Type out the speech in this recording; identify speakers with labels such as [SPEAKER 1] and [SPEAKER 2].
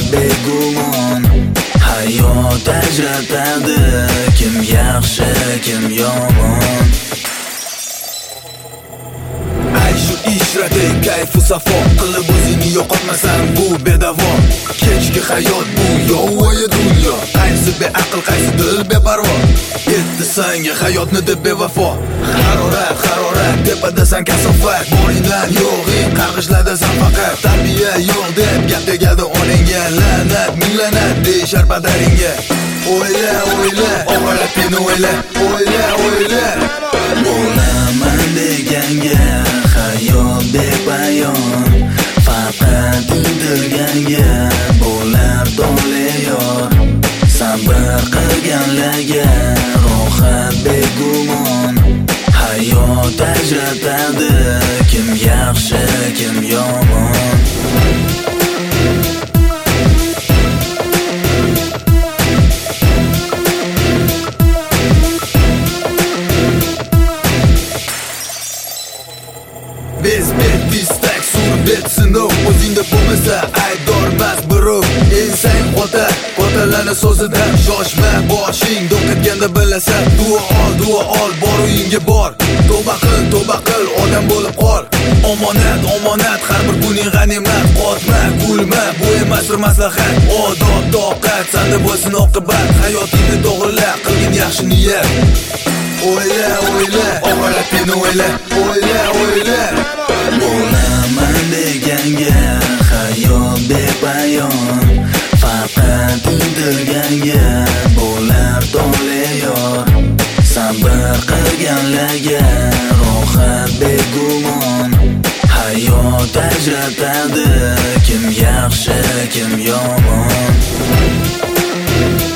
[SPEAKER 1] begumon. Hayot ajratadi, kim yaxshi, kim yomon. Ay shu ishrating kayfu safo, qilib o'zingni yo'qotmasan bu bedavo. Kechki hayot bu yovvoyi dunyo, qaysi beaql, qaysi dil beparvo. Yetti senga hayotni deb bevafo. Harorat tepadasan kasofat, boringdan yo'g'ing qarg'ishladasan faqat. Tarbiya yo'q deb gap tegadi onangga, la'nat minglanat deyishar padaringga. O'yla, oxiratni o'yla, o'yla. Bo'laman deganga hayot bepayon, faqat intilganga bo'lar tole yor. Sabr qilganlarga rohat begumon. Hayot ajratadi, kim yaxshi, kim yomon. Bezbet distak sur betsinov, o'zingda bo'lmasa aybdormas birov. Ensang qo'talani so'zidan shoshma, boshing do'qatganda bilasan. Duo ol, bor uyingga bor. Tavba qil, odam bo'lib qol. Omonat, har bir kuning g'animat. Qotma, kulma, bu emas bir maslahat. Odob, toqat, sanda bo'lsin oqibat. Hayotingni to'g'rila, qilgin yaxshi niyat. O'yla, oxiratni o'yla. Bo'laman deganga hayot bepayon, faqat intilganga bo'lar tole yor. Sabr qilganlarga rohat begumon. Hayot ajratadi, kim yaxshi, kim yomon.